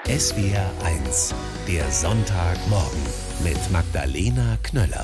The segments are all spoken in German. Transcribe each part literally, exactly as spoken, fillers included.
S W R eins, der Sonntagmorgen mit Magdalena Knöller.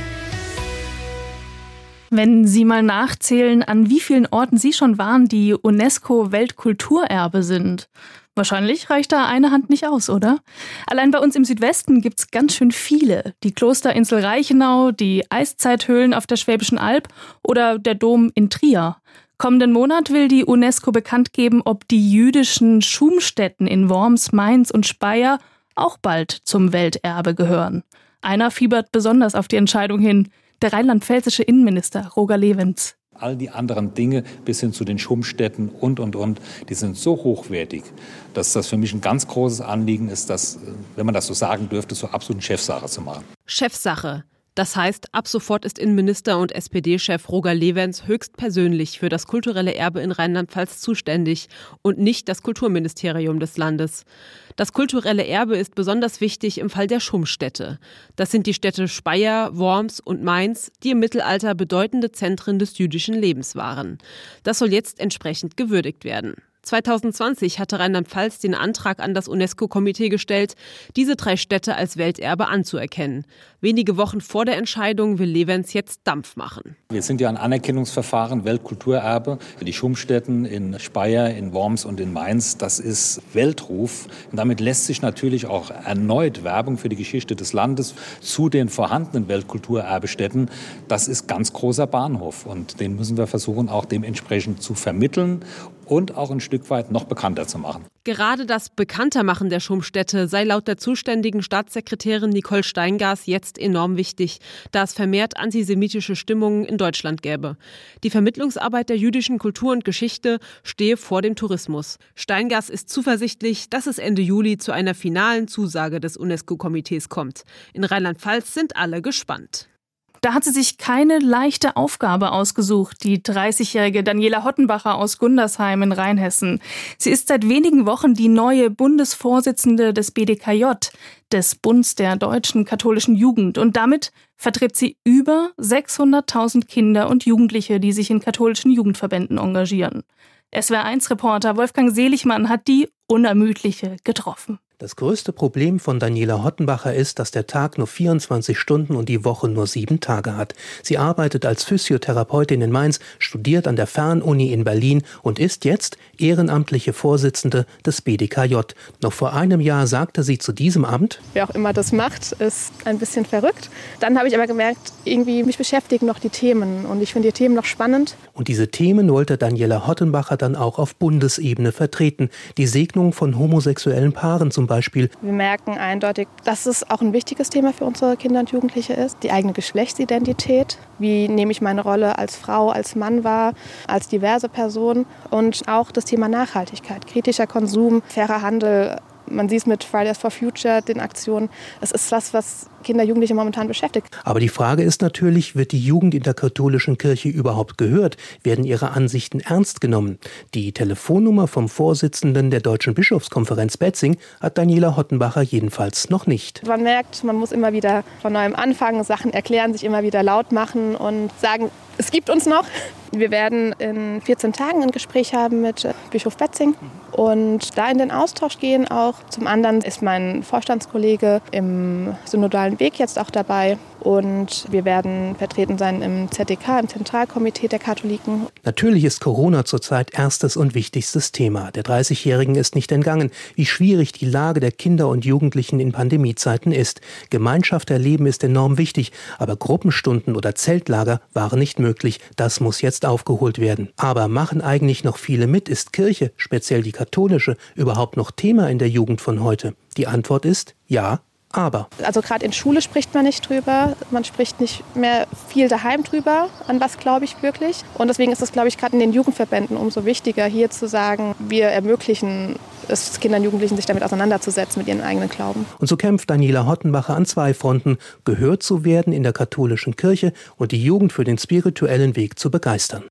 Wenn Sie mal nachzählen, an wie vielen Orten Sie schon waren, die UNESCO-Weltkulturerbe sind. Wahrscheinlich reicht da eine Hand nicht aus, oder? Allein bei uns im Südwesten gibt's ganz schön viele. Die Klosterinsel Reichenau, die Eiszeithöhlen auf der Schwäbischen Alb oder der Dom in Trier. Kommenden Monat will die UNESCO bekannt geben, ob die jüdischen Schumstätten in Worms, Mainz und Speyer auch bald zum Welterbe gehören. Einer fiebert besonders auf die Entscheidung hin: der rheinland-pfälzische Innenminister Roger Lewens. All die anderen Dinge bis hin zu den Schumstätten und, und, und, die sind so hochwertig, dass das für mich ein ganz großes Anliegen ist, das, wenn man das so sagen dürfte, zur absoluten Chefsache zu machen. Chefsache. Das heißt, ab sofort ist Innenminister und S P D-Chef Roger Lewens höchstpersönlich für das kulturelle Erbe in Rheinland-Pfalz zuständig und nicht das Kulturministerium des Landes. Das kulturelle Erbe ist besonders wichtig im Fall der Schumstätte. Das sind die Städte Speyer, Worms und Mainz, die im Mittelalter bedeutende Zentren des jüdischen Lebens waren. Das soll jetzt entsprechend gewürdigt werden. zwanzig zwanzig hatte Rheinland-Pfalz den Antrag an das UNESCO-Komitee gestellt, diese drei Städte als Welterbe anzuerkennen. Wenige Wochen vor der Entscheidung will Lewens jetzt Dampf machen. Wir sind ja ein Anerkennungsverfahren, Weltkulturerbe. Die Schumstätten in Speyer, in Worms und in Mainz, das ist Weltruf. Und damit lässt sich natürlich auch erneut Werbung für die Geschichte des Landes zu den vorhandenen Weltkulturerbestätten. Das ist ganz großer Bahnhof und den müssen wir versuchen, auch dementsprechend zu vermitteln und auch ein Stück weit noch bekannter zu machen. Gerade das Bekanntermachen der Schumstätte sei laut der zuständigen Staatssekretärin Nicole Steingars jetzt enorm wichtig, da es vermehrt antisemitische Stimmungen in Deutschland gäbe. Die Vermittlungsarbeit der jüdischen Kultur und Geschichte stehe vor dem Tourismus. Steingars ist zuversichtlich, dass es Ende Juli zu einer finalen Zusage des UNESCO-Komitees kommt. In Rheinland-Pfalz sind alle gespannt. Da hat sie sich keine leichte Aufgabe ausgesucht, die dreißigjährige Daniela Hottenbacher aus Gundersheim in Rheinhessen. Sie ist seit wenigen Wochen die neue Bundesvorsitzende des B D K J, des Bunds der deutschen katholischen Jugend. Und damit vertritt sie über sechshunderttausend Kinder und Jugendliche, die sich in katholischen Jugendverbänden engagieren. S W R eins Reporter Wolfgang Seligmann hat die Unermüdliche getroffen. Das größte Problem von Daniela Hottenbacher ist, dass der Tag nur vierundzwanzig Stunden und die Woche nur sieben Tage hat. Sie arbeitet als Physiotherapeutin in Mainz, studiert an der Fernuni in Berlin und ist jetzt ehrenamtliche Vorsitzende des B D K J. Noch vor einem Jahr sagte sie zu diesem Amt: Wer auch immer das macht, ist ein bisschen verrückt. Dann habe ich aber gemerkt, irgendwie mich beschäftigen noch die Themen und ich finde die Themen noch spannend. Und diese Themen wollte Daniela Hottenbacher dann auch auf Bundesebene vertreten. Die Segnung von homosexuellen Paaren zum Beispiel. Wir merken eindeutig, dass es auch ein wichtiges Thema für unsere Kinder und Jugendliche ist. Die eigene Geschlechtsidentität. Wie nehme ich meine Rolle als Frau, als Mann wahr, als diverse Person. Und auch das Thema Nachhaltigkeit, kritischer Konsum, fairer Handel. Man sieht es mit Fridays for Future, den Aktionen. Es ist was, was Kinder, Jugendliche momentan beschäftigt. Aber die Frage ist natürlich, wird die Jugend in der katholischen Kirche überhaupt gehört? Werden ihre Ansichten ernst genommen? Die Telefonnummer vom Vorsitzenden der Deutschen Bischofskonferenz Betzing hat Daniela Hottenbacher jedenfalls noch nicht. Man merkt, man muss immer wieder von neuem anfangen, Sachen erklären, sich immer wieder laut machen und sagen, es gibt uns noch. Wir werden in vierzehn Tagen ein Gespräch haben mit Bischof Betzing und da in den Austausch gehen auch. Zum anderen ist mein Vorstandskollege im synodalen Weg jetzt auch dabei und wir werden vertreten sein im Z D K, im Zentralkomitee der Katholiken. Natürlich ist Corona zurzeit erstes und wichtigstes Thema. Der dreißigjährigen ist nicht entgangen, wie schwierig die Lage der Kinder und Jugendlichen in Pandemiezeiten ist. Gemeinschaft erleben ist enorm wichtig, aber Gruppenstunden oder Zeltlager waren nicht möglich. Das muss jetzt aufgeholt werden. Aber machen eigentlich noch viele mit? Ist Kirche, speziell die katholische, überhaupt noch Thema in der Jugend von heute? Die Antwort ist ja. Aber. Also gerade in Schule spricht man nicht drüber, man spricht nicht mehr viel daheim drüber, an was glaube ich wirklich. Und deswegen ist es, glaube ich, gerade in den Jugendverbänden umso wichtiger, hier zu sagen, wir ermöglichen es Kindern und Jugendlichen, sich damit auseinanderzusetzen, mit ihren eigenen Glauben. Und so kämpft Daniela Hottenbacher an zwei Fronten, gehört zu werden in der katholischen Kirche und die Jugend für den spirituellen Weg zu begeistern.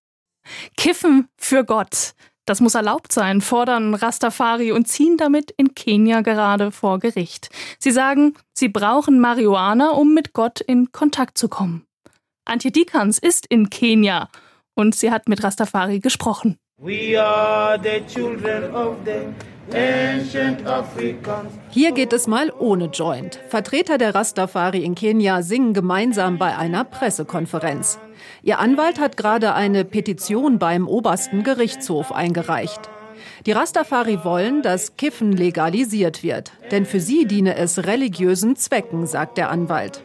Kiffen für Gott. Das muss erlaubt sein, fordern Rastafari und ziehen damit in Kenia gerade vor Gericht. Sie sagen, sie brauchen Marihuana, um mit Gott in Kontakt zu kommen. Antje Dikans ist in Kenia und sie hat mit Rastafari gesprochen. We are the children of the Hier geht es mal ohne Joint. Vertreter der Rastafari in Kenia singen gemeinsam bei einer Pressekonferenz. Ihr Anwalt hat gerade eine Petition beim obersten Gerichtshof eingereicht. Die Rastafari wollen, dass Kiffen legalisiert wird. Denn für sie diene es religiösen Zwecken, sagt der Anwalt.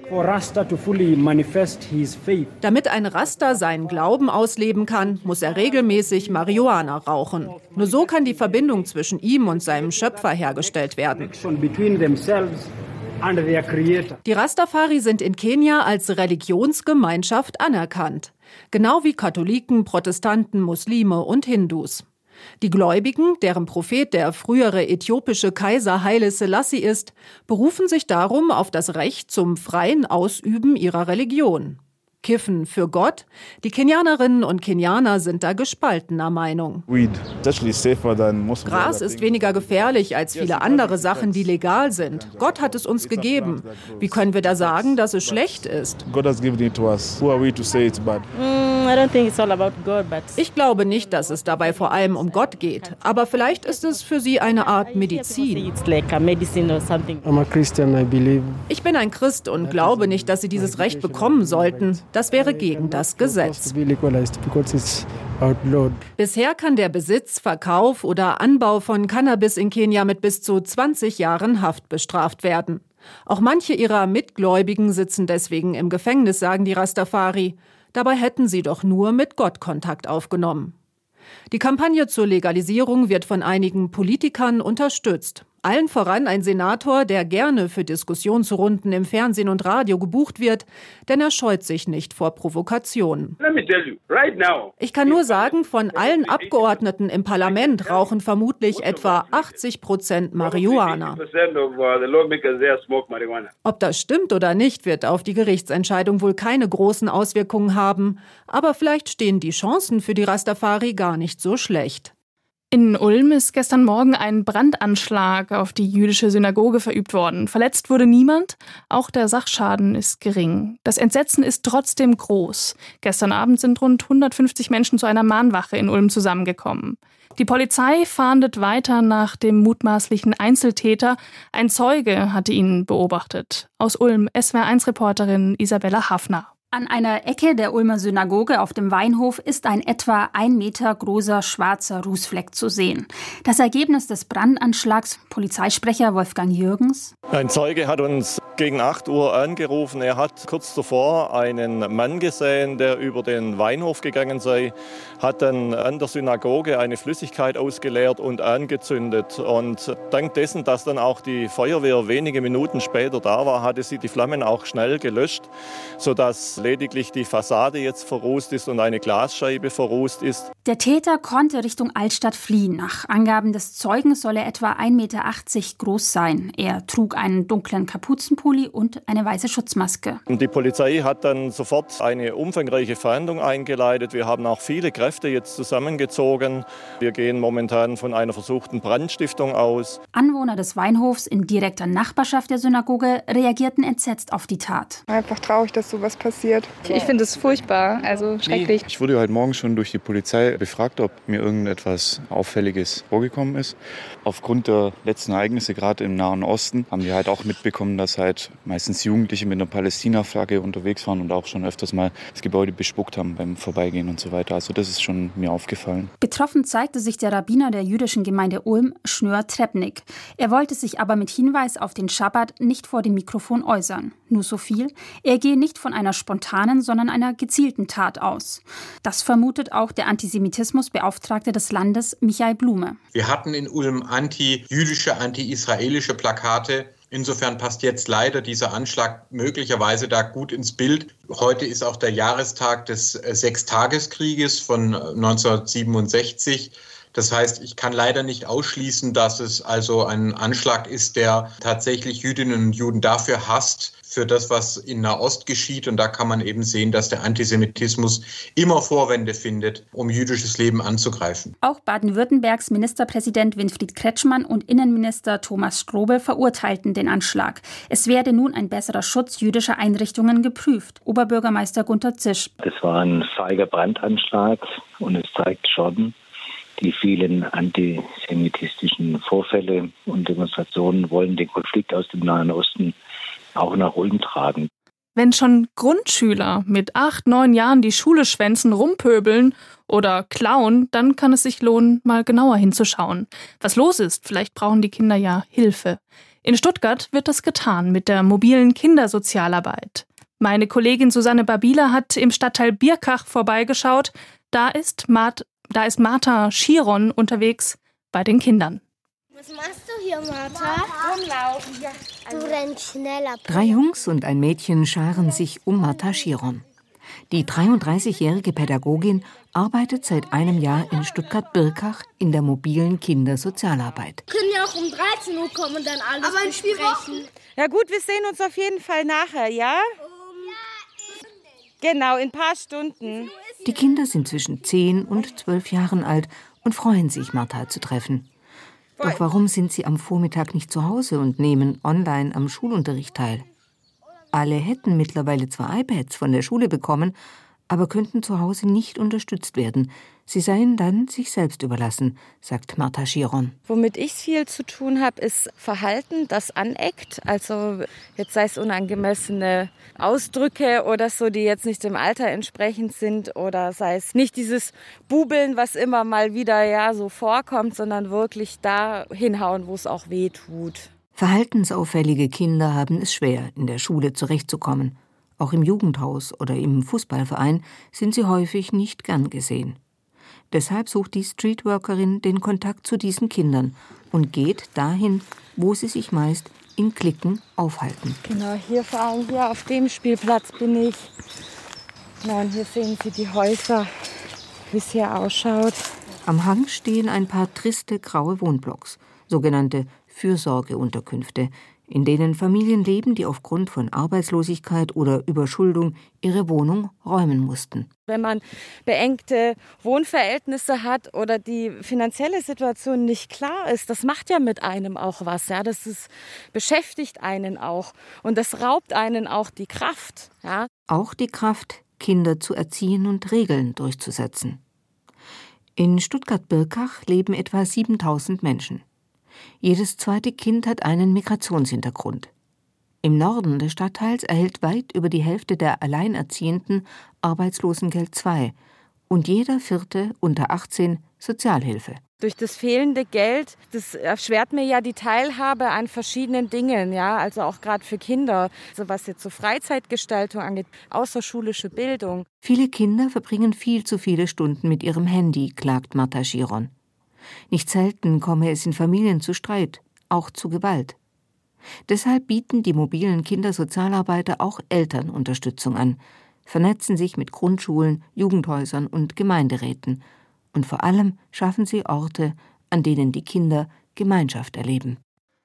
Damit ein Rasta seinen Glauben ausleben kann, muss er regelmäßig Marihuana rauchen. Nur so kann die Verbindung zwischen ihm und seinem Schöpfer hergestellt werden. Die Rastafari sind in Kenia als Religionsgemeinschaft anerkannt. Genau wie Katholiken, Protestanten, Muslime und Hindus. Die Gläubigen, deren Prophet der frühere äthiopische Kaiser Haile Selassie ist, berufen sich darum auf das Recht zum freien Ausüben ihrer Religion. Kiffen für Gott? Die Kenianerinnen und Kenianer sind da gespaltener Meinung. Gras ist weniger gefährlich als viele andere Sachen, die legal sind. Gott hat es uns gegeben. Wie können wir da sagen, dass es schlecht ist? Ich glaube nicht, dass es dabei vor allem um Gott geht. Aber vielleicht ist es für sie eine Art Medizin. Ich bin ein Christ und glaube nicht, dass sie dieses Recht bekommen sollten. Das wäre gegen das Gesetz. Bisher kann der Besitz, Verkauf oder Anbau von Cannabis in Kenia mit bis zu zwanzig Jahren Haft bestraft werden. Auch manche ihrer Mitgläubigen sitzen deswegen im Gefängnis, sagen die Rastafari. Dabei hätten sie doch nur mit Gott Kontakt aufgenommen. Die Kampagne zur Legalisierung wird von einigen Politikern unterstützt. Allen voran ein Senator, der gerne für Diskussionsrunden im Fernsehen und Radio gebucht wird, denn er scheut sich nicht vor Provokationen. Ich kann nur sagen, von allen Abgeordneten im Parlament rauchen vermutlich etwa achtzig Prozent Marihuana. Ob das stimmt oder nicht, wird auf die Gerichtsentscheidung wohl keine großen Auswirkungen haben. Aber vielleicht stehen die Chancen für die Rastafari gar nicht so schlecht. In Ulm ist gestern Morgen ein Brandanschlag auf die jüdische Synagoge verübt worden. Verletzt wurde niemand, auch der Sachschaden ist gering. Das Entsetzen ist trotzdem groß. Gestern Abend sind rund hundertfünfzig Menschen zu einer Mahnwache in Ulm zusammengekommen. Die Polizei fahndet weiter nach dem mutmaßlichen Einzeltäter. Ein Zeuge hatte ihn beobachtet. Aus Ulm S W R eins Reporterin Isabella Hafner. An einer Ecke der Ulmer Synagoge auf dem Weinhof ist ein etwa ein Meter großer schwarzer Rußfleck zu sehen. Das Ergebnis des Brandanschlags, Polizeisprecher Wolfgang Jürgens. Ein Zeuge hat uns gegen acht Uhr angerufen. Er hat kurz zuvor einen Mann gesehen, der über den Weinhof gegangen sei, hat dann an der Synagoge eine Flüssigkeit ausgeleert und angezündet. Und dank dessen, dass dann auch die Feuerwehr wenige Minuten später da war, hatte sie die Flammen auch schnell gelöscht, sodass lediglich die Fassade jetzt verrußt ist und eine Glasscheibe verrußt ist. Der Täter konnte Richtung Altstadt fliehen. Nach Angaben des Zeugen soll er etwa ein Meter achtzig groß sein. Er trug einen dunklen Kapuzenpulli und eine weiße Schutzmaske. Die Polizei hat dann sofort eine umfangreiche Fahndung eingeleitet. Wir haben auch viele Kräfte jetzt zusammengezogen. Wir gehen momentan von einer versuchten Brandstiftung aus. Anwohner des Weinhofs in direkter Nachbarschaft der Synagoge reagierten entsetzt auf die Tat. Einfach traurig, dass sowas passiert. Ich finde es furchtbar, also schrecklich. Ich wurde heute Morgen schon durch die Polizei befragt, ob mir irgendetwas Auffälliges vorgekommen ist. Aufgrund der letzten Ereignisse, gerade im Nahen Osten, haben wir halt auch mitbekommen, dass halt meistens Jugendliche mit einer Palästina-Flagge unterwegs waren und auch schon öfters mal das Gebäude bespuckt haben beim Vorbeigehen und so weiter. Also das ist schon mir aufgefallen. Betroffen zeigte sich der Rabbiner der jüdischen Gemeinde Ulm, Schnör Trepnik. Er wollte sich aber mit Hinweis auf den Schabbat nicht vor dem Mikrofon äußern. Nur so viel, er gehe nicht von einer spontanen, sondern einer gezielten Tat aus. Das vermutet auch der Antisemitismusbeauftragte des Landes, Michael Blume. Wir hatten in Ulm anti-jüdische, anti-israelische Plakate. Insofern passt jetzt leider dieser Anschlag möglicherweise da gut ins Bild. Heute ist auch der Jahrestag des Sechstageskrieges von neunzehnhundertsiebenundsechzig. Das heißt, ich kann leider nicht ausschließen, dass es also ein Anschlag ist, der tatsächlich Jüdinnen und Juden dafür hasst, für das, was in Nahost geschieht. Und da kann man eben sehen, dass der Antisemitismus immer Vorwände findet, um jüdisches Leben anzugreifen. Auch Baden-Württembergs Ministerpräsident Winfried Kretschmann und Innenminister Thomas Strobel verurteilten den Anschlag. Es werde nun ein besserer Schutz jüdischer Einrichtungen geprüft. Oberbürgermeister Gunter Zisch. Das war ein feiger Brandanschlag und es zeigt schon, Die vielen antisemitistischen Vorfälle und Demonstrationen wollen den Konflikt aus dem Nahen Osten auch nach Ulm tragen. Wenn schon Grundschüler mit acht, neun Jahren die Schule schwänzen, rumpöbeln oder klauen, dann kann es sich lohnen, mal genauer hinzuschauen. Was los ist, vielleicht brauchen die Kinder ja Hilfe. In Stuttgart wird das getan mit der mobilen Kindersozialarbeit. Meine Kollegin Susanne Babila hat im Stadtteil Birkach vorbeigeschaut. Da ist, Mart, da ist Martha Schiron unterwegs bei den Kindern. Was machst du hier, Martha? Rumlaufen. Ja. Du rennst schneller. Drei Jungs und ein Mädchen scharen sich um Martha Schiron. Die dreiunddreißigjährige Pädagogin arbeitet seit einem Jahr in Stuttgart-Birkach in der mobilen Kindersozialarbeit. Wir können ja auch um dreizehn Uhr kommen und dann alles Aber besprechen. Ja gut, wir sehen uns auf jeden Fall nachher, ja? Um, ja genau, in ein paar Stunden. Die Kinder sind zwischen zehn und zwölf Jahren alt und freuen sich, Martha zu treffen. Doch warum sind sie am Vormittag nicht zu Hause und nehmen online am Schulunterricht teil? Alle hätten mittlerweile zwar iPads von der Schule bekommen, aber könnten zu Hause nicht unterstützt werden. Sie seien dann sich selbst überlassen, sagt Martha Schiron. Womit ich viel zu tun habe, ist Verhalten, das aneckt. Also jetzt sei es unangemessene Ausdrücke oder so, die jetzt nicht dem Alter entsprechend sind, oder sei es nicht dieses Bubeln, was immer mal wieder ja so vorkommt, sondern wirklich da hinhauen, wo es auch weh tut. Verhaltensauffällige Kinder haben es schwer, in der Schule zurechtzukommen. Auch im Jugendhaus oder im Fußballverein sind sie häufig nicht gern gesehen. Deshalb sucht die Streetworkerin den Kontakt zu diesen Kindern und geht dahin, wo sie sich meist in Cliquen aufhalten. Genau, hier vor allem hier auf dem Spielplatz bin ich. Genau, und hier sehen Sie die Häuser, wie es hier ausschaut. Am Hang stehen ein paar triste graue Wohnblocks, sogenannte Fürsorgeunterkünfte, in denen Familien leben, die aufgrund von Arbeitslosigkeit oder Überschuldung ihre Wohnung räumen mussten. Wenn man beengte Wohnverhältnisse hat oder die finanzielle Situation nicht klar ist, das macht ja mit einem auch was. Ja? Das ist, beschäftigt einen auch und das raubt einen auch die Kraft. Ja? Auch die Kraft, Kinder zu erziehen und Regeln durchzusetzen. In Stuttgart-Birkach leben etwa siebentausend Menschen. Jedes zweite Kind hat einen Migrationshintergrund. Im Norden des Stadtteils erhält weit über die Hälfte der Alleinerziehenden Arbeitslosengeld zwei und jeder Vierte unter achtzehn Sozialhilfe. Durch das fehlende Geld, das erschwert mir ja die Teilhabe an verschiedenen Dingen, ja, also auch gerade für Kinder, also was jetzt so Freizeitgestaltung angeht, außerschulische Bildung. Viele Kinder verbringen viel zu viele Stunden mit ihrem Handy, klagt Martha Schiron. Nicht selten komme es in Familien zu Streit, auch zu Gewalt. Deshalb bieten die mobilen Kindersozialarbeiter auch Eltern Unterstützung an, vernetzen sich mit Grundschulen, Jugendhäusern und Gemeinderäten. Und vor allem schaffen sie Orte, an denen die Kinder Gemeinschaft erleben.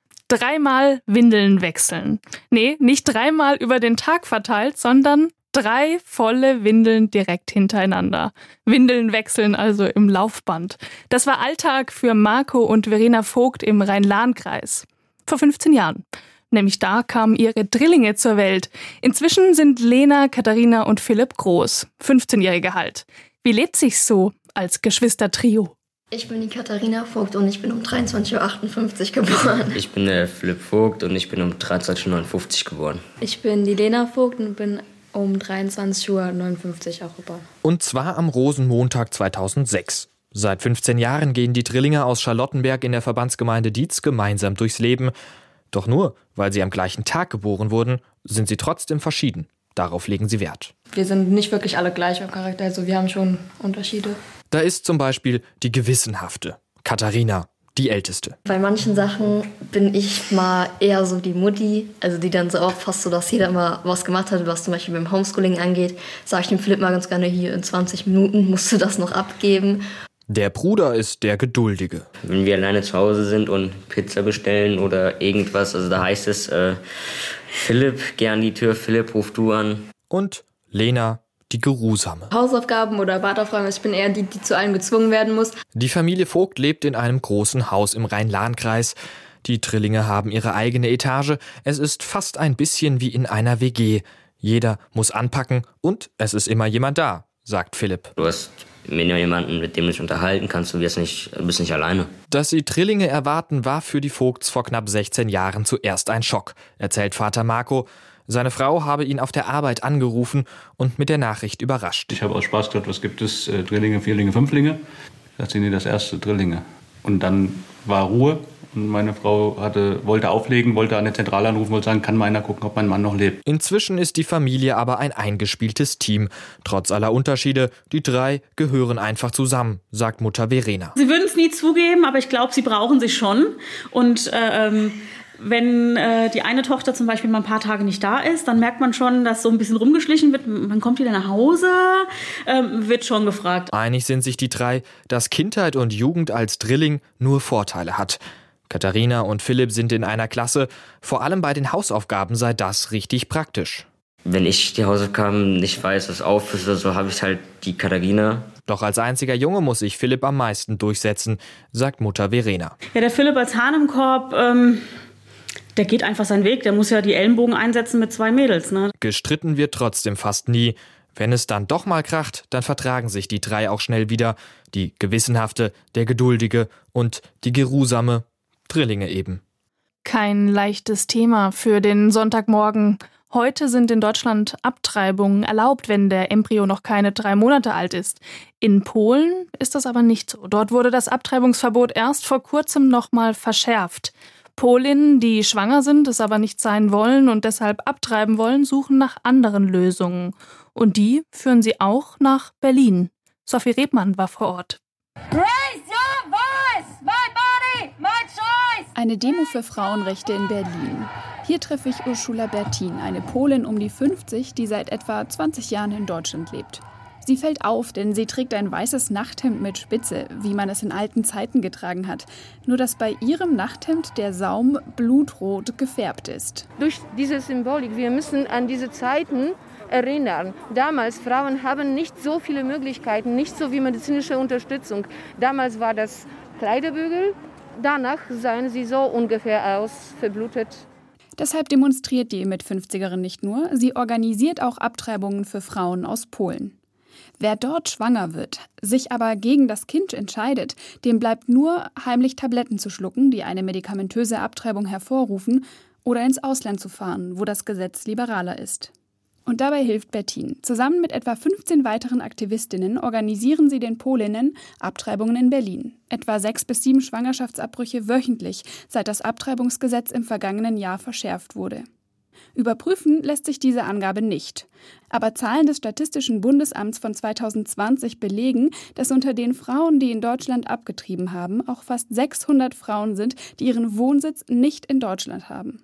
Dreimal Windeln wechseln. Nee, nicht dreimal über den Tag verteilt, sondern drei volle Windeln direkt hintereinander. Windeln wechseln also im Laufband. Das war Alltag für Marco und Verena Vogt im Rhein-Lahn-Kreis. Vor fünfzehn Jahren. Nämlich da kamen ihre Drillinge zur Welt. Inzwischen sind Lena, Katharina und Philipp groß. fünfzehnjährige halt. Wie lebt sich's so als Geschwistertrio? Ich bin die Katharina Vogt und ich bin um dreiundzwanzig Uhr achtundfünfzig geboren. Ich bin der Philipp Vogt und ich bin um dreiundzwanzig Uhr neunundfünfzig geboren. Ich bin die Lena Vogt und bin um dreiundzwanzig Uhr neunundfünfzig auch geboren. Und zwar am Rosenmontag zweitausendsechs. Seit fünfzehn Jahren gehen die Drillinge aus Charlottenberg in der Verbandsgemeinde Dietz gemeinsam durchs Leben. Doch nur, weil sie am gleichen Tag geboren wurden, sind sie trotzdem verschieden. Darauf legen sie Wert. Wir sind nicht wirklich alle gleich im Charakter, also wir haben schon Unterschiede. Da ist zum Beispiel die Gewissenhafte, Katharina, die Älteste. Bei manchen Sachen bin ich mal eher so die Mutti, also die dann so aufpasst, so dass jeder mal was gemacht hat, was zum Beispiel beim Homeschooling angeht. Sage ich dem Philipp mal ganz gerne, hier in zwanzig Minuten musst du das noch abgeben. Der Bruder ist der Geduldige. Wenn wir alleine zu Hause sind und Pizza bestellen oder irgendwas, also da heißt es, äh, Philipp, geh an die Tür, Philipp, ruf du an. Und Lena, die Geruhsame. Hausaufgaben oder Badaufgaben, ich bin eher die, die zu allem gezwungen werden muss. Die Familie Vogt lebt in einem großen Haus im Rhein-Lahn-Kreis. Die Drillinge haben ihre eigene Etage. Es ist fast ein bisschen wie in einer W G. Jeder muss anpacken und es ist immer jemand da. sagt Philipp. Du hast jemanden, mit dem du dich unterhalten kannst, du wirst nicht, bist nicht alleine. Dass sie Drillinge erwarten, war für die Vogts vor knapp sechzehn Jahren zuerst ein Schock, erzählt Vater Marco. Seine Frau habe ihn auf der Arbeit angerufen und mit der Nachricht überrascht. Ich habe aus Spaß gesagt, was gibt es? Äh, Drillinge, Vierlinge, Fünflinge? Da sind nee, das erste Drillinge. Und dann war Ruhe. Und meine Frau hatte, wollte auflegen, wollte an der Zentrale anrufen, wollte sagen, kann mal einer gucken, ob mein Mann noch lebt. Inzwischen ist die Familie aber ein eingespieltes Team. Trotz aller Unterschiede, die drei gehören einfach zusammen, sagt Mutter Verena. Sie würden es nie zugeben, aber ich glaube, sie brauchen sich schon. Und ähm, wenn äh, die eine Tochter zum Beispiel mal ein paar Tage nicht da ist, dann merkt man schon, dass so ein bisschen rumgeschlichen wird. Man kommt wieder nach Hause, ähm, wird schon gefragt. Einig sind sich die drei, dass Kindheit und Jugend als Drilling nur Vorteile hat. Katharina und Philipp sind in einer Klasse. Vor allem bei den Hausaufgaben sei das richtig praktisch. Wenn ich die Hausaufgaben nicht weiß, was auf ist, so habe ich halt die Katharina. Doch als einziger Junge muss sich Philipp am meisten durchsetzen, sagt Mutter Verena. Ja, der Philipp als Hahn im Korb, ähm, der geht einfach seinen Weg. Der muss ja die Ellenbogen einsetzen mit zwei Mädels. Ne? Gestritten wird trotzdem fast nie. Wenn es dann doch mal kracht, dann vertragen sich die drei auch schnell wieder. Die Gewissenhafte, der Geduldige und die Geruhsame. Drillinge eben. Kein leichtes Thema für den Sonntagmorgen. Heute sind in Deutschland Abtreibungen erlaubt, wenn der Embryo noch keine drei Monate alt ist. In Polen ist das aber nicht so. Dort wurde das Abtreibungsverbot erst vor kurzem noch mal verschärft. Polinnen, die schwanger sind, es aber nicht sein wollen und deshalb abtreiben wollen, suchen nach anderen Lösungen. Und die führen sie auch nach Berlin. Sophie Rebmann war vor Ort. Raise your voice! My body, my choice! Eine Demo für Frauenrechte in Berlin. Hier treffe ich Urszula Bertin, eine Polin um die fünfzig, die seit etwa zwanzig Jahren in Deutschland lebt. Sie fällt auf, denn sie trägt ein weißes Nachthemd mit Spitze, wie man es in alten Zeiten getragen hat. Nur dass bei ihrem Nachthemd der Saum blutrot gefärbt ist. Durch diese Symbolik, wir müssen an diese Zeiten erinnern. Damals, Frauen haben nicht so viele Möglichkeiten, nicht so wie medizinische Unterstützung. Damals war das Kleiderbügel, danach sahen sie so ungefähr aus, verblutet. Deshalb demonstriert die Mit-fünfzigerin nicht nur, sie organisiert auch Abtreibungen für Frauen aus Polen. Wer dort schwanger wird, sich aber gegen das Kind entscheidet, dem bleibt nur heimlich Tabletten zu schlucken, die eine medikamentöse Abtreibung hervorrufen, oder ins Ausland zu fahren, wo das Gesetz liberaler ist. Und dabei hilft Bertin. Zusammen mit etwa fünfzehn weiteren Aktivistinnen organisieren sie den Polinnen Abtreibungen in Berlin. Etwa sechs bis sieben Schwangerschaftsabbrüche wöchentlich, seit das Abtreibungsgesetz im vergangenen Jahr verschärft wurde. Überprüfen lässt sich diese Angabe nicht. Aber Zahlen des Statistischen Bundesamts von zweitausendzwanzig belegen, dass unter den Frauen, die in Deutschland abgetrieben haben, auch fast sechshundert Frauen sind, die ihren Wohnsitz nicht in Deutschland haben.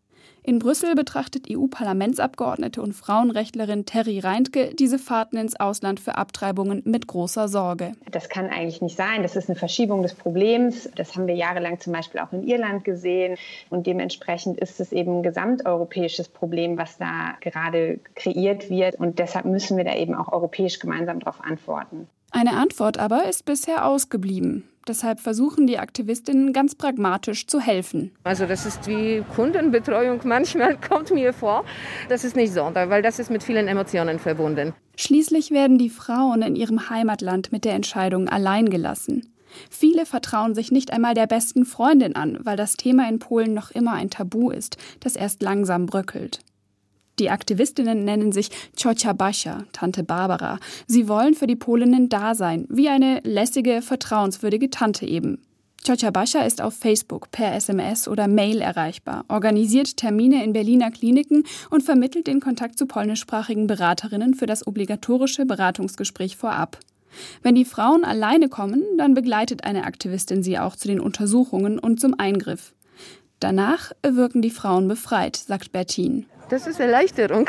In Brüssel betrachtet E U-Parlamentsabgeordnete und Frauenrechtlerin Terry Reintke diese Fahrten ins Ausland für Abtreibungen mit großer Sorge. Das kann eigentlich nicht sein. Das ist eine Verschiebung des Problems. Das haben wir jahrelang zum Beispiel auch in Irland gesehen. Und dementsprechend ist es eben ein gesamteuropäisches Problem, was da gerade kreiert wird. Und deshalb müssen wir da eben auch europäisch gemeinsam darauf antworten. Eine Antwort aber ist bisher ausgeblieben. Deshalb versuchen die Aktivistinnen ganz pragmatisch zu helfen. Also das ist wie Kundenbetreuung, manchmal kommt mir vor. Das ist nicht so, weil das ist mit vielen Emotionen verbunden. Schließlich werden die Frauen in ihrem Heimatland mit der Entscheidung allein gelassen. Viele vertrauen sich nicht einmal der besten Freundin an, weil das Thema in Polen noch immer ein Tabu ist, das erst langsam bröckelt. Die Aktivistinnen nennen sich Ciocia Basia, Tante Barbara. Sie wollen für die Polinnen da sein, wie eine lässige, vertrauenswürdige Tante eben. Ciocia Basia ist auf Facebook, per S M S oder Mail erreichbar, organisiert Termine in Berliner Kliniken und vermittelt den Kontakt zu polnischsprachigen Beraterinnen für das obligatorische Beratungsgespräch vorab. Wenn die Frauen alleine kommen, dann begleitet eine Aktivistin sie auch zu den Untersuchungen und zum Eingriff. Danach wirken die Frauen befreit, sagt Bertin. Das ist Erleichterung.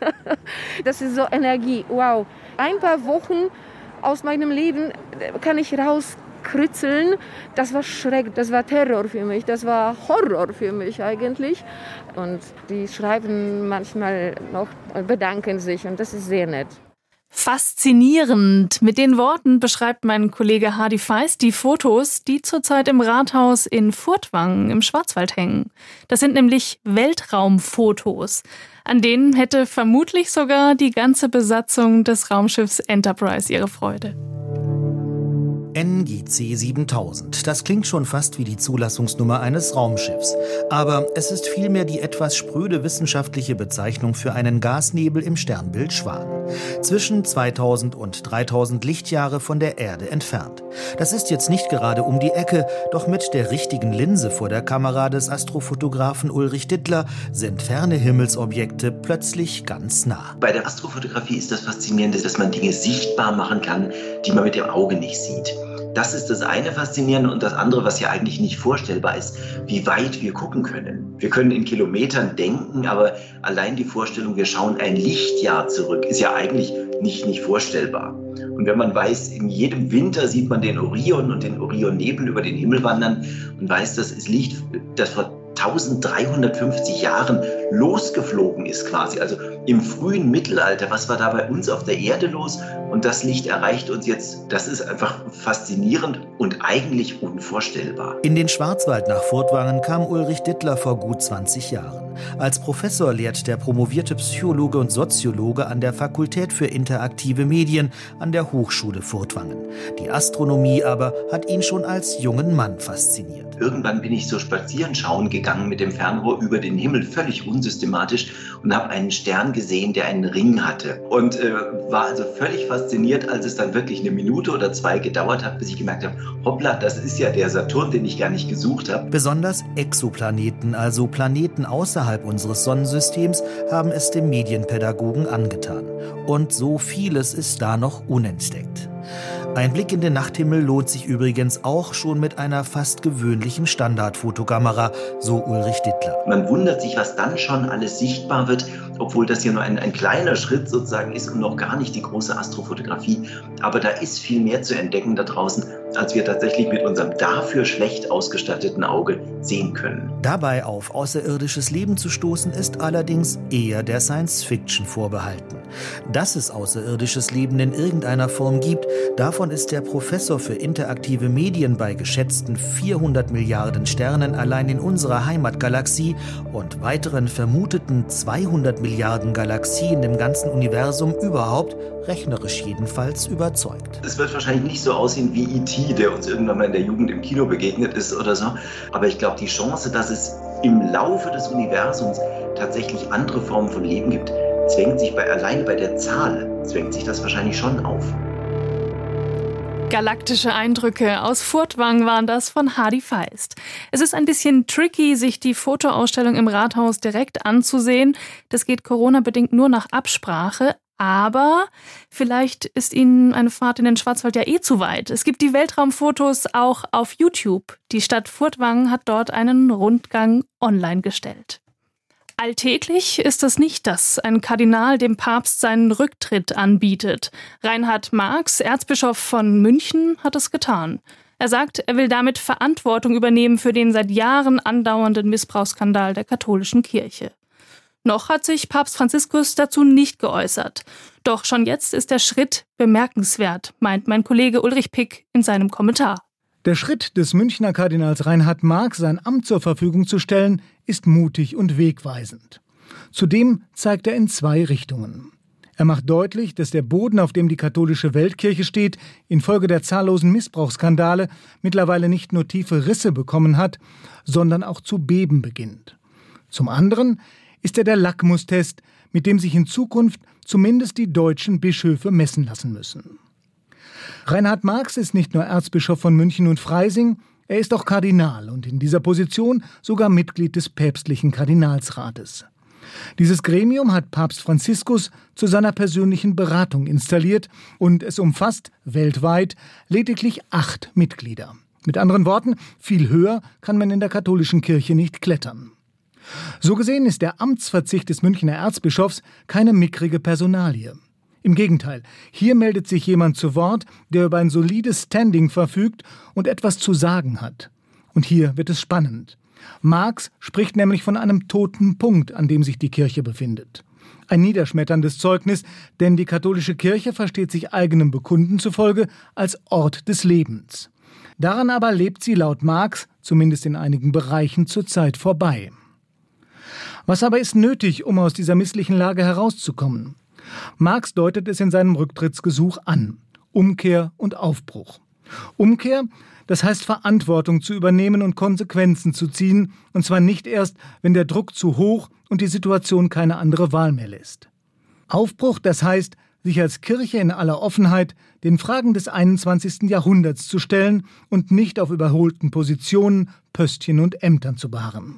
Das ist so Energie. Wow. Ein paar Wochen aus meinem Leben kann ich rauskritzeln. Das war Schreck, das war Terror für mich, das war Horror für mich eigentlich. Und die schreiben manchmal noch, bedanken sich und das ist sehr nett. Faszinierend. Mit den Worten beschreibt mein Kollege Hardy Feist die Fotos, die zurzeit im Rathaus in Furtwangen im Schwarzwald hängen. Das sind nämlich Weltraumfotos. An denen hätte vermutlich sogar die ganze Besatzung des Raumschiffs Enterprise ihre Freude. N G C siebentausend. Das klingt schon fast wie die Zulassungsnummer eines Raumschiffs. Aber es ist vielmehr die etwas spröde wissenschaftliche Bezeichnung für einen Gasnebel im Sternbild Schwan. Zwischen zweitausend und dreitausend Lichtjahre von der Erde entfernt. Das ist jetzt nicht gerade um die Ecke, doch mit der richtigen Linse vor der Kamera des Astrofotografen Ulrich Dittler sind ferne Himmelsobjekte plötzlich ganz nah. Bei der Astrofotografie ist das Faszinierende, dass man Dinge sichtbar machen kann, die man mit dem Auge nicht sieht. Das ist das eine Faszinierende und das andere, was ja eigentlich nicht vorstellbar ist, wie weit wir gucken können. Wir können in Kilometern denken, aber allein die Vorstellung, wir schauen ein Lichtjahr zurück, ist ja eigentlich nicht, nicht vorstellbar. Und wenn man weiß, in jedem Winter sieht man den Orion und den Orionnebel über den Himmel wandern und weiß, dass es Licht, das vor eintausenddreihundertfünfzig Jahren losgeflogen ist quasi, also im frühen Mittelalter. Was war da bei uns auf der Erde los? Und das Licht erreicht uns jetzt. Das ist einfach faszinierend und eigentlich unvorstellbar. In den Schwarzwald nach Furtwangen kam Ulrich Dittler vor gut zwanzig Jahren. Als Professor lehrt der promovierte Psychologe und Soziologe an der Fakultät für interaktive Medien an der Hochschule Furtwangen. Die Astronomie aber hat ihn schon als jungen Mann fasziniert. Irgendwann bin ich so spazieren schauen gegangen mit dem Fernrohr über den Himmel, völlig unsystematisch, und habe einen Stern gesehen, der einen Ring hatte. Und äh, war also völlig fasziniert, als es dann wirklich eine Minute oder zwei gedauert hat, bis ich gemerkt habe, hoppla, das ist ja der Saturn, den ich gar nicht gesucht habe. Besonders Exoplaneten, also Planeten außerhalb unseres Sonnensystems, haben es dem Medienpädagogen angetan. Und so vieles ist da noch unentdeckt. Ein Blick in den Nachthimmel lohnt sich übrigens auch schon mit einer fast gewöhnlichen Standardfotokamera, so Ulrich Dittler. Man wundert sich, was dann schon alles sichtbar wird, obwohl das hier nur ein, ein kleiner Schritt sozusagen ist und noch gar nicht die große Astrofotografie. Aber da ist viel mehr zu entdecken da draußen, als wir tatsächlich mit unserem dafür schlecht ausgestatteten Auge sehen können. Dabei auf außerirdisches Leben zu stoßen, ist allerdings eher der Science-Fiction vorbehalten. Dass es außerirdisches Leben in irgendeiner Form gibt, davon ist der Professor für interaktive Medien bei geschätzten vierhundert Milliarden Sternen allein in unserer Heimatgalaxie und weiteren vermuteten zweihundert Milliarden Galaxien im ganzen Universum überhaupt, rechnerisch jedenfalls, überzeugt. Es wird wahrscheinlich nicht so aussehen wie E T, der uns irgendwann mal in der Jugend im Kino begegnet ist oder so. Aber ich glaube, die Chance, dass es im Laufe des Universums tatsächlich andere Formen von Leben gibt, zwängt sich bei, alleine bei der Zahl, zwängt sich das wahrscheinlich schon auf. Galaktische Eindrücke aus Furtwangen waren das von Hardy Feist. Es ist ein bisschen tricky, sich die Fotoausstellung im Rathaus direkt anzusehen. Das geht Corona-bedingt nur nach Absprache. Aber vielleicht ist Ihnen eine Fahrt in den Schwarzwald ja eh zu weit. Es gibt die Weltraumfotos auch auf YouTube. Die Stadt Furtwangen hat dort einen Rundgang online gestellt. Alltäglich ist es nicht, dass ein Kardinal dem Papst seinen Rücktritt anbietet. Reinhard Marx, Erzbischof von München, hat es getan. Er sagt, er will damit Verantwortung übernehmen für den seit Jahren andauernden Missbrauchsskandal der katholischen Kirche. Noch hat sich Papst Franziskus dazu nicht geäußert. Doch schon jetzt ist der Schritt bemerkenswert, meint mein Kollege Ulrich Pick in seinem Kommentar. Der Schritt des Münchner Kardinals Reinhard Marx, sein Amt zur Verfügung zu stellen, ist mutig und wegweisend. Zudem zeigt er in zwei Richtungen. Er macht deutlich, dass der Boden, auf dem die katholische Weltkirche steht, infolge der zahllosen Missbrauchsskandale mittlerweile nicht nur tiefe Risse bekommen hat, sondern auch zu beben beginnt. Zum anderen ist er der Lackmustest, mit dem sich in Zukunft zumindest die deutschen Bischöfe messen lassen müssen. Reinhard Marx ist nicht nur Erzbischof von München und Freising, er ist auch Kardinal und in dieser Position sogar Mitglied des päpstlichen Kardinalsrates. Dieses Gremium hat Papst Franziskus zu seiner persönlichen Beratung installiert und es umfasst weltweit lediglich acht Mitglieder. Mit anderen Worten, viel höher kann man in der katholischen Kirche nicht klettern. So gesehen ist der Amtsverzicht des Münchner Erzbischofs keine mickrige Personalie. Im Gegenteil, hier meldet sich jemand zu Wort, der über ein solides Standing verfügt und etwas zu sagen hat. Und hier wird es spannend. Marx spricht nämlich von einem toten Punkt, an dem sich die Kirche befindet. Ein niederschmetterndes Zeugnis, denn die katholische Kirche versteht sich eigenem Bekunden zufolge als Ort des Lebens. Daran aber lebt sie laut Marx, zumindest in einigen Bereichen, zurzeit vorbei. Was aber ist nötig, um aus dieser misslichen Lage herauszukommen? Marx deutet es in seinem Rücktrittsgesuch an. Umkehr und Aufbruch. Umkehr, das heißt Verantwortung zu übernehmen und Konsequenzen zu ziehen, und zwar nicht erst, wenn der Druck zu hoch und die Situation keine andere Wahl mehr lässt. Aufbruch, das heißt, sich als Kirche in aller Offenheit den Fragen des einundzwanzigsten Jahrhunderts zu stellen und nicht auf überholten Positionen, Pöstchen und Ämtern zu beharren.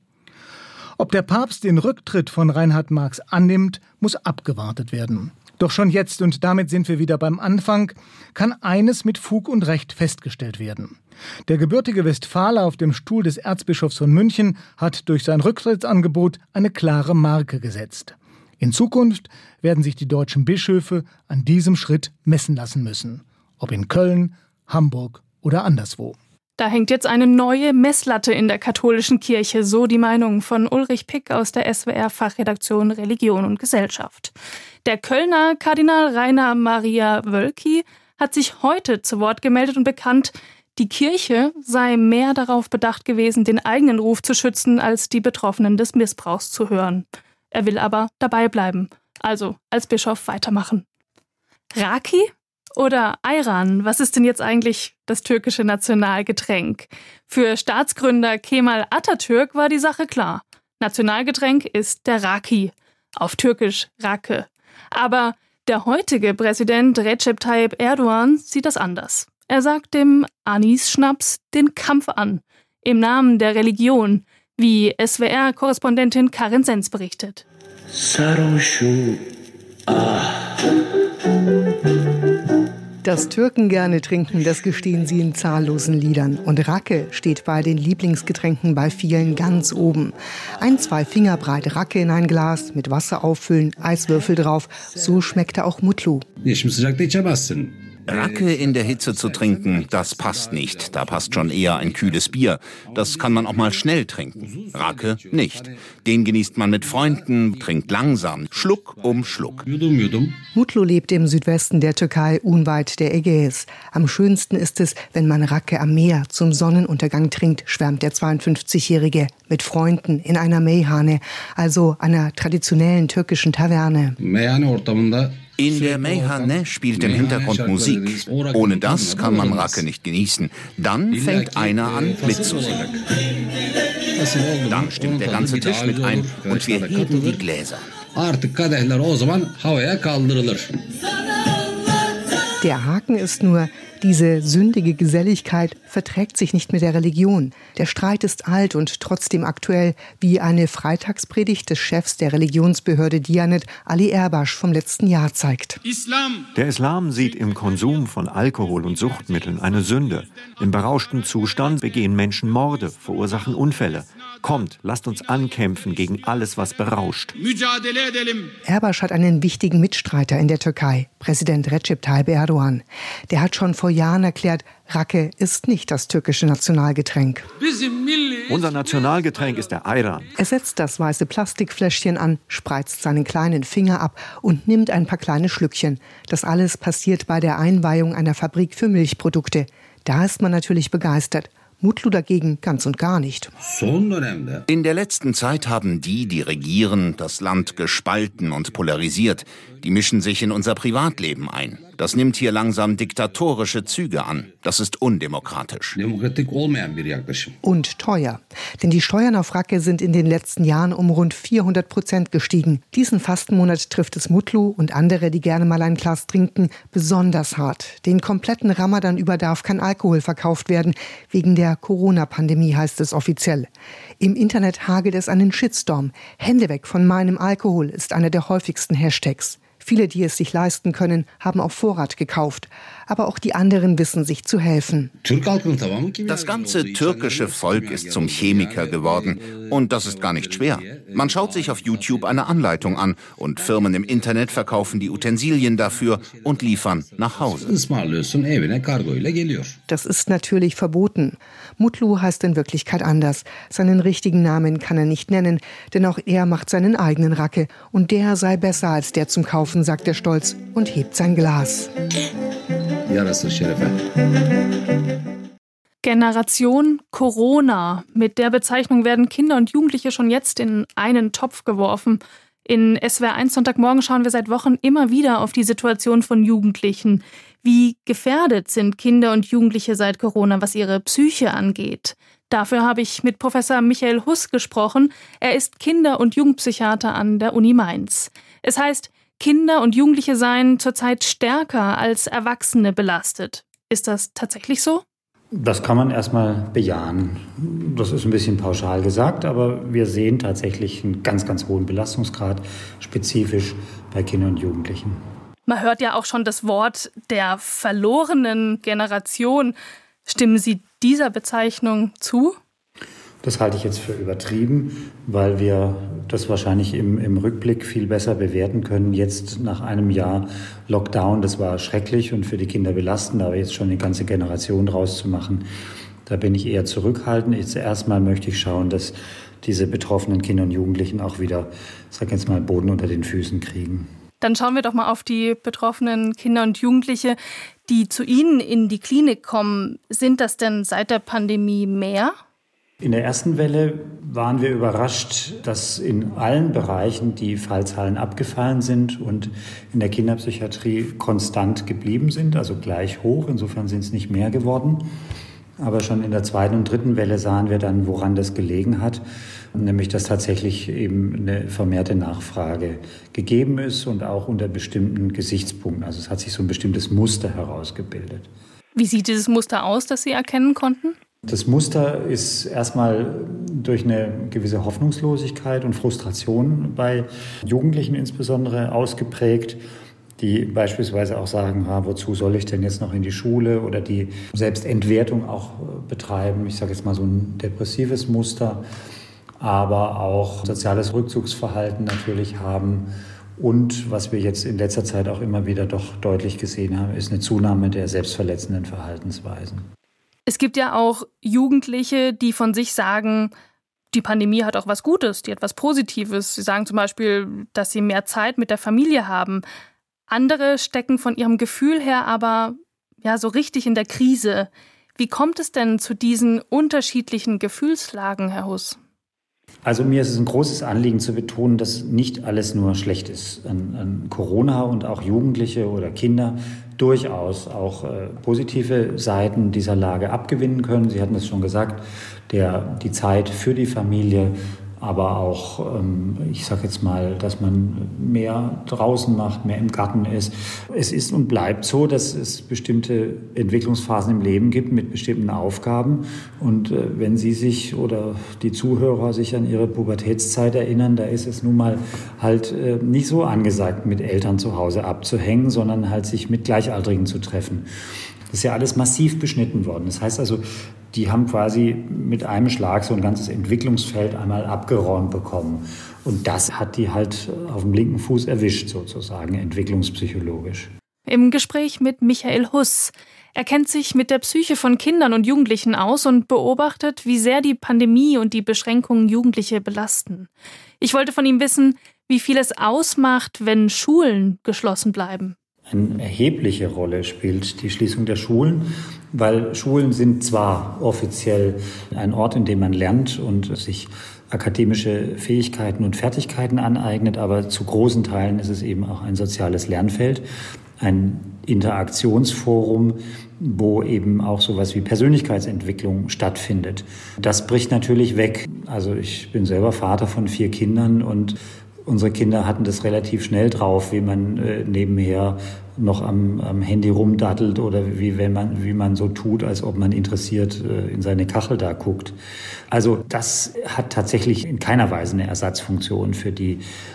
Ob der Papst den Rücktritt von Reinhard Marx annimmt, muss abgewartet werden. Doch schon jetzt, und damit sind wir wieder beim Anfang, kann eines mit Fug und Recht festgestellt werden. Der gebürtige Westfaler auf dem Stuhl des Erzbischofs von München hat durch sein Rücktrittsangebot eine klare Marke gesetzt. In Zukunft werden sich die deutschen Bischöfe an diesem Schritt messen lassen müssen. Ob in Köln, Hamburg oder anderswo. Da hängt jetzt eine neue Messlatte in der katholischen Kirche, so die Meinung von Ulrich Pick aus der S W R-Fachredaktion Religion und Gesellschaft. Der Kölner Kardinal Rainer Maria Wölki hat sich heute zu Wort gemeldet und bekannt, die Kirche sei mehr darauf bedacht gewesen, den eigenen Ruf zu schützen, als die Betroffenen des Missbrauchs zu hören. Er will aber dabei bleiben, also als Bischof weitermachen. Raki? Oder Ayran, was ist denn jetzt eigentlich das türkische Nationalgetränk? Für Staatsgründer Kemal Atatürk war die Sache klar. Nationalgetränk ist der Raki, auf Türkisch Rake. Aber der heutige Präsident Recep Tayyip Erdogan sieht das anders. Er sagt dem Anis-Schnaps den Kampf an, im Namen der Religion, wie S W R-Korrespondentin Karin Sens berichtet. Sarhoşum, ah. Dass Türken gerne trinken, das gestehen sie in zahllosen Liedern. Und Rake steht bei den Lieblingsgetränken bei vielen ganz oben. Ein, zwei Finger breit Rake in ein Glas, mit Wasser auffüllen, Eiswürfel drauf. So schmeckte auch Mutlu. Rake in der Hitze zu trinken, das passt nicht. Da passt schon eher ein kühles Bier. Das kann man auch mal schnell trinken. Rake nicht. Den genießt man mit Freunden, trinkt langsam, Schluck um Schluck. Mutlu lebt im Südwesten der Türkei, unweit der Ägäis. Am schönsten ist es, wenn man Rake am Meer zum Sonnenuntergang trinkt, schwärmt der zweiundfünfzigjährige. Mit Freunden in einer Meyhane, also einer traditionellen türkischen Taverne. In der Meyhane spielt im Hintergrund Musik. Ohne das kann man Rake nicht genießen. Dann fängt einer an mitzusingen. Dann stimmt der ganze Tisch mit ein und wir heben die Gläser. Der Haken ist nur, diese sündige Geselligkeit verträgt sich nicht mit der Religion. Der Streit ist alt und trotzdem aktuell, wie eine Freitagspredigt des Chefs der Religionsbehörde Diyanet, Ali Erbaş, vom letzten Jahr zeigt. Der Islam sieht im Konsum von Alkohol und Suchtmitteln eine Sünde. Im berauschten Zustand begehen Menschen Morde, verursachen Unfälle. Kommt, lasst uns ankämpfen gegen alles, was berauscht. Erbaş hat einen wichtigen Mitstreiter in der Türkei, Präsident Recep Tayyip Erdogan. Der hat schon vor Jahren erklärt, Rake ist nicht das türkische Nationalgetränk. Unser Nationalgetränk ist der Ayran. Er setzt das weiße Plastikfläschchen an, spreizt seinen kleinen Finger ab und nimmt ein paar kleine Schlückchen. Das alles passiert bei der Einweihung einer Fabrik für Milchprodukte. Da ist man natürlich begeistert. Mutlu dagegen ganz und gar nicht. In der letzten Zeit haben die, die regieren, das Land gespalten und polarisiert. Die mischen sich in unser Privatleben ein. Das nimmt hier langsam diktatorische Züge an. Das ist undemokratisch. Und teuer. Denn die Steuern auf Rake sind in den letzten Jahren um rund vierhundert Prozent gestiegen. Diesen Fastenmonat trifft es Mutlu und andere, die gerne mal ein Glas trinken, besonders hart. Den kompletten Ramadan über darf kein Alkohol verkauft werden. Wegen der Corona-Pandemie heißt es offiziell. Im Internet hagelt es einen Shitstorm. Hände weg von meinem Alkohol ist einer der häufigsten Hashtags. Viele, die es sich leisten können, haben auf Vorrat gekauft. Aber auch die anderen wissen sich zu helfen. Das ganze türkische Volk ist zum Chemiker geworden. Und das ist gar nicht schwer. Man schaut sich auf YouTube eine Anleitung an und Firmen im Internet verkaufen die Utensilien dafür und liefern nach Hause. Das ist natürlich verboten. Mutlu heißt in Wirklichkeit anders. Seinen richtigen Namen kann er nicht nennen, denn auch er macht seinen eigenen Racke. Und der sei besser als der zum Kaufen, sagt er stolz und hebt sein Glas. Generation Corona. Mit der Bezeichnung werden Kinder und Jugendliche schon jetzt in einen Topf geworfen. In S W R eins Sonntagmorgen schauen wir seit Wochen immer wieder auf die Situation von Jugendlichen. Wie gefährdet sind Kinder und Jugendliche seit Corona, was ihre Psyche angeht? Dafür habe ich mit Professor Michael Huss gesprochen. Er ist Kinder- und Jugendpsychiater an der Uni Mainz. Es heißt, Kinder und Jugendliche seien zurzeit stärker als Erwachsene belastet. Ist das tatsächlich so? Das kann man erstmal bejahen. Das ist ein bisschen pauschal gesagt, aber wir sehen tatsächlich einen ganz, ganz hohen Belastungsgrad, spezifisch bei Kindern und Jugendlichen. Man hört ja auch schon das Wort der verlorenen Generation. Stimmen Sie dieser Bezeichnung zu? Das halte ich jetzt für übertrieben, weil wir das wahrscheinlich im, im Rückblick viel besser bewerten können. Jetzt nach einem Jahr Lockdown, das war schrecklich und für die Kinder belastend, aber jetzt schon eine ganze Generation draus zu machen, da bin ich eher zurückhaltend. Jetzt erstmal möchte ich schauen, dass diese betroffenen Kinder und Jugendlichen auch wieder, ich sag jetzt mal, Boden unter den Füßen kriegen. Dann schauen wir doch mal auf die betroffenen Kinder und Jugendliche, die zu Ihnen in die Klinik kommen. Sind das denn seit der Pandemie mehr? In der ersten Welle waren wir überrascht, dass in allen Bereichen die Fallzahlen abgefallen sind und in der Kinderpsychiatrie konstant geblieben sind, also gleich hoch. Insofern sind es nicht mehr geworden. Aber schon in der zweiten und dritten Welle sahen wir dann, woran das gelegen hat, nämlich dass tatsächlich eben eine vermehrte Nachfrage gegeben ist und auch unter bestimmten Gesichtspunkten. Also es hat sich so ein bestimmtes Muster herausgebildet. Wie sieht dieses Muster aus, das Sie erkennen konnten? Das Muster ist erstmal durch eine gewisse Hoffnungslosigkeit und Frustration bei Jugendlichen insbesondere ausgeprägt, die beispielsweise auch sagen, ah, wozu soll ich denn jetzt noch in die Schule, oder die Selbstentwertung auch betreiben. Ich sage jetzt mal so ein depressives Muster, aber auch soziales Rückzugsverhalten natürlich haben. Und was wir jetzt in letzter Zeit auch immer wieder doch deutlich gesehen haben, ist eine Zunahme der selbstverletzenden Verhaltensweisen. Es gibt ja auch Jugendliche, die von sich sagen, die Pandemie hat auch was Gutes, die hat was Positives. Sie sagen zum Beispiel, dass sie mehr Zeit mit der Familie haben. Andere stecken von ihrem Gefühl her aber ja so richtig in der Krise. Wie kommt es denn zu diesen unterschiedlichen Gefühlslagen, Herr Huss? Also mir ist es ein großes Anliegen zu betonen, dass nicht alles nur schlecht ist an, an Corona und auch Jugendliche oder Kinder durchaus auch äh, positive Seiten dieser Lage abgewinnen können. Sie hatten es schon gesagt, der, die Zeit für die Familie, aber auch, ähm, ich sage jetzt mal, dass man mehr draußen macht, mehr im Garten ist. Es ist und bleibt so, dass es bestimmte Entwicklungsphasen im Leben gibt mit bestimmten Aufgaben. Und äh, wenn Sie sich oder die Zuhörer sich an ihre Pubertätszeit erinnern, da ist es nun mal halt äh, nicht so angesagt, mit Eltern zu Hause abzuhängen, sondern halt sich mit Gleichaltrigen zu treffen. Das ist ja alles massiv beschnitten worden. Das heißt also, die haben quasi mit einem Schlag so ein ganzes Entwicklungsfeld einmal abgeräumt bekommen. Und das hat die halt auf dem linken Fuß erwischt, sozusagen, entwicklungspsychologisch. Im Gespräch mit Michael Huss. Er kennt sich mit der Psyche von Kindern und Jugendlichen aus und beobachtet, wie sehr die Pandemie und die Beschränkungen Jugendliche belasten. Ich wollte von ihm wissen, wie viel es ausmacht, wenn Schulen geschlossen bleiben. Eine erhebliche Rolle spielt die Schließung der Schulen, weil Schulen sind zwar offiziell ein Ort, in dem man lernt und sich akademische Fähigkeiten und Fertigkeiten aneignet, aber zu großen Teilen ist es eben auch ein soziales Lernfeld, ein Interaktionsforum, wo eben auch sowas wie Persönlichkeitsentwicklung stattfindet. Das bricht natürlich weg. Also ich bin selber Vater von vier Kindern und unsere Kinder hatten das relativ schnell drauf, wie man äh, nebenher noch am, am Handy rumdattelt oder wie, wenn man, wie man so tut, als ob man interessiert äh, in seine Kachel da guckt. Also das hat tatsächlich in keiner Weise eine Ersatzfunktion für die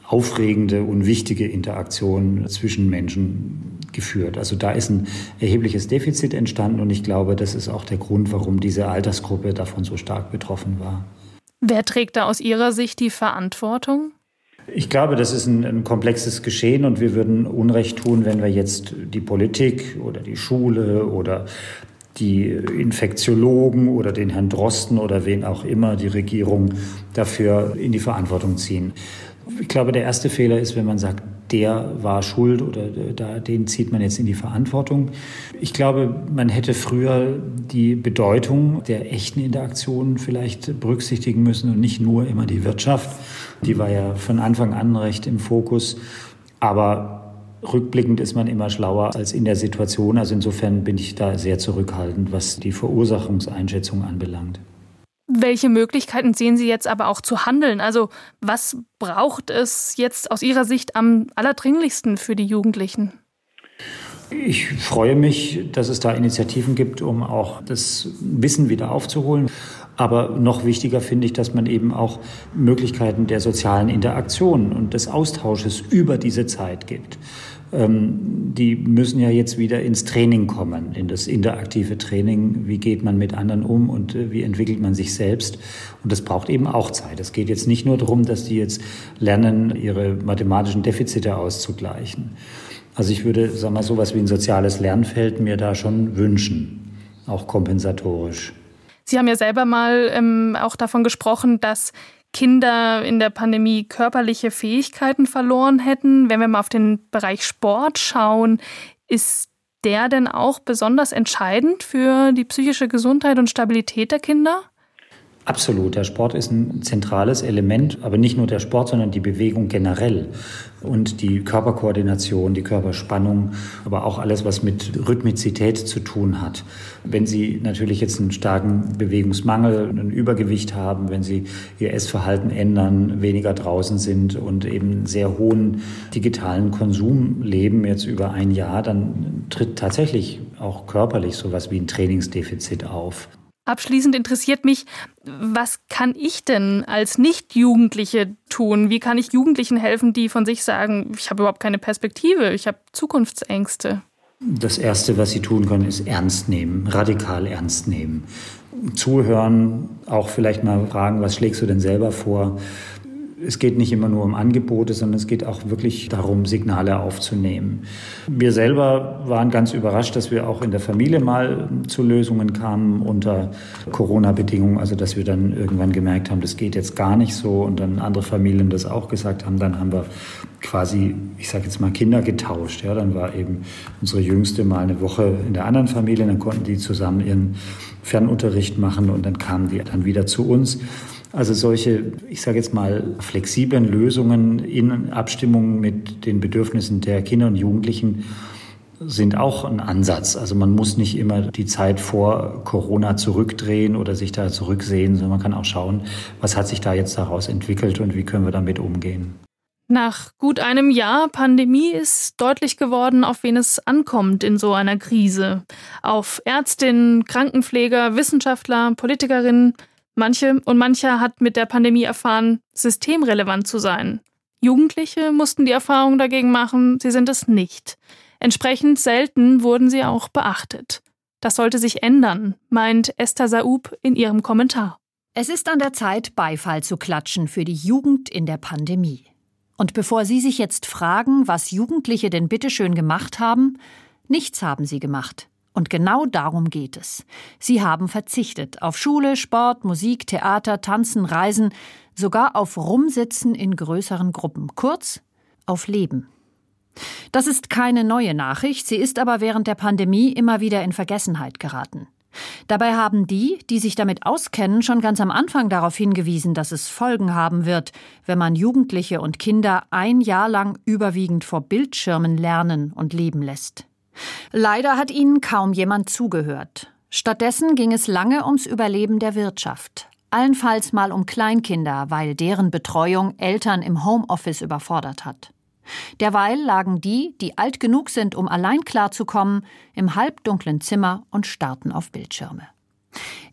aufregende und wichtige Interaktion zwischen Menschen geführt. Also da ist ein erhebliches Defizit entstanden und ich glaube, das ist auch der Grund, warum diese Altersgruppe davon so stark betroffen war. Wer trägt da aus Ihrer Sicht die Verantwortung? Ich glaube, das ist ein, ein komplexes Geschehen und wir würden Unrecht tun, wenn wir jetzt die Politik oder die Schule oder die Infektiologen oder den Herrn Drosten oder wen auch immer, die Regierung, dafür in die Verantwortung ziehen. Ich glaube, der erste Fehler ist, wenn man sagt, der war schuld oder da, den zieht man jetzt in die Verantwortung. Ich glaube, man hätte früher die Bedeutung der echten Interaktionen vielleicht berücksichtigen müssen und nicht nur immer die Wirtschaft. Die war ja von Anfang an recht im Fokus. Aber rückblickend ist man immer schlauer als in der Situation. Also insofern bin ich da sehr zurückhaltend, was die Verursachungseinschätzung anbelangt. Welche Möglichkeiten sehen Sie jetzt aber auch zu handeln? Also was braucht es jetzt aus Ihrer Sicht am allerdringlichsten für die Jugendlichen? Ich freue mich, dass es da Initiativen gibt, um auch das Wissen wieder aufzuholen. Aber noch wichtiger finde ich, dass man eben auch Möglichkeiten der sozialen Interaktion und des Austausches über diese Zeit gibt. Ähm, die müssen ja jetzt wieder ins Training kommen, in das interaktive Training. Wie geht man mit anderen um und äh, wie entwickelt man sich selbst? Und das braucht eben auch Zeit. Es geht jetzt nicht nur darum, dass die jetzt lernen, ihre mathematischen Defizite auszugleichen. Also ich würde, sagen wir mal, sowas wie ein soziales Lernfeld mir da schon wünschen, auch kompensatorisch. Sie haben ja selber mal ähm, auch davon gesprochen, dass Kinder in der Pandemie körperliche Fähigkeiten verloren hätten. Wenn wir mal auf den Bereich Sport schauen, ist der denn auch besonders entscheidend für die psychische Gesundheit und Stabilität der Kinder? Absolut. Der Sport ist ein zentrales Element, aber nicht nur der Sport, sondern die Bewegung generell. Und die Körperkoordination, die Körperspannung, aber auch alles, was mit Rhythmizität zu tun hat. Wenn Sie natürlich jetzt einen starken Bewegungsmangel, ein Übergewicht haben, wenn Sie Ihr Essverhalten ändern, weniger draußen sind und eben sehr hohen digitalen Konsum leben, jetzt über ein Jahr, dann tritt tatsächlich auch körperlich sowas wie ein Trainingsdefizit auf. Abschließend interessiert mich, was kann ich denn als Nicht-Jugendliche tun? Wie kann ich Jugendlichen helfen, die von sich sagen, ich habe überhaupt keine Perspektive, ich habe Zukunftsängste? Das Erste, was Sie tun können, ist ernst nehmen, radikal ernst nehmen. Zuhören, auch vielleicht mal fragen, was schlägst du denn selber vor? Es geht nicht immer nur um Angebote, sondern es geht auch wirklich darum, Signale aufzunehmen. Wir selber waren ganz überrascht, dass wir auch in der Familie mal zu Lösungen kamen unter Corona-Bedingungen. Also dass wir dann irgendwann gemerkt haben, das geht jetzt gar nicht so und dann andere Familien das auch gesagt haben. Dann haben wir quasi, ich sage jetzt mal, Kinder getauscht. Ja, dann war eben unsere Jüngste mal eine Woche in der anderen Familie, dann konnten die zusammen ihren Fernunterricht machen und dann kamen die dann wieder zu uns. Also solche, ich sage jetzt mal, flexiblen Lösungen in Abstimmung mit den Bedürfnissen der Kinder und Jugendlichen sind auch ein Ansatz. Also man muss nicht immer die Zeit vor Corona zurückdrehen oder sich da zurücksehen, sondern man kann auch schauen, was hat sich da jetzt daraus entwickelt und wie können wir damit umgehen. Nach gut einem Jahr Pandemie ist deutlich geworden, auf wen es ankommt in so einer Krise. Auf Ärztinnen, Krankenpfleger, Wissenschaftler, Politikerinnen. Manche und mancher hat mit der Pandemie erfahren, systemrelevant zu sein. Jugendliche mussten die Erfahrung dagegen machen, sie sind es nicht. Entsprechend selten wurden sie auch beachtet. Das sollte sich ändern, meint Esther Saub in ihrem Kommentar. Es ist an der Zeit, Beifall zu klatschen für die Jugend in der Pandemie. Und bevor Sie sich jetzt fragen, was Jugendliche denn bitteschön gemacht haben, nichts haben sie gemacht. Und genau darum geht es. Sie haben verzichtet auf Schule, Sport, Musik, Theater, Tanzen, Reisen, sogar auf Rumsitzen in größeren Gruppen. Kurz, auf Leben. Das ist keine neue Nachricht, sie ist aber während der Pandemie immer wieder in Vergessenheit geraten. Dabei haben die, die sich damit auskennen, schon ganz am Anfang darauf hingewiesen, dass es Folgen haben wird, wenn man Jugendliche und Kinder ein Jahr lang überwiegend vor Bildschirmen lernen und leben lässt. Leider hat ihnen kaum jemand zugehört. Stattdessen ging es lange ums Überleben der Wirtschaft. Allenfalls mal um Kleinkinder, weil deren Betreuung Eltern im Homeoffice überfordert hat. Derweil lagen die, die alt genug sind, um allein klarzukommen, im halbdunklen Zimmer und starrten auf Bildschirme.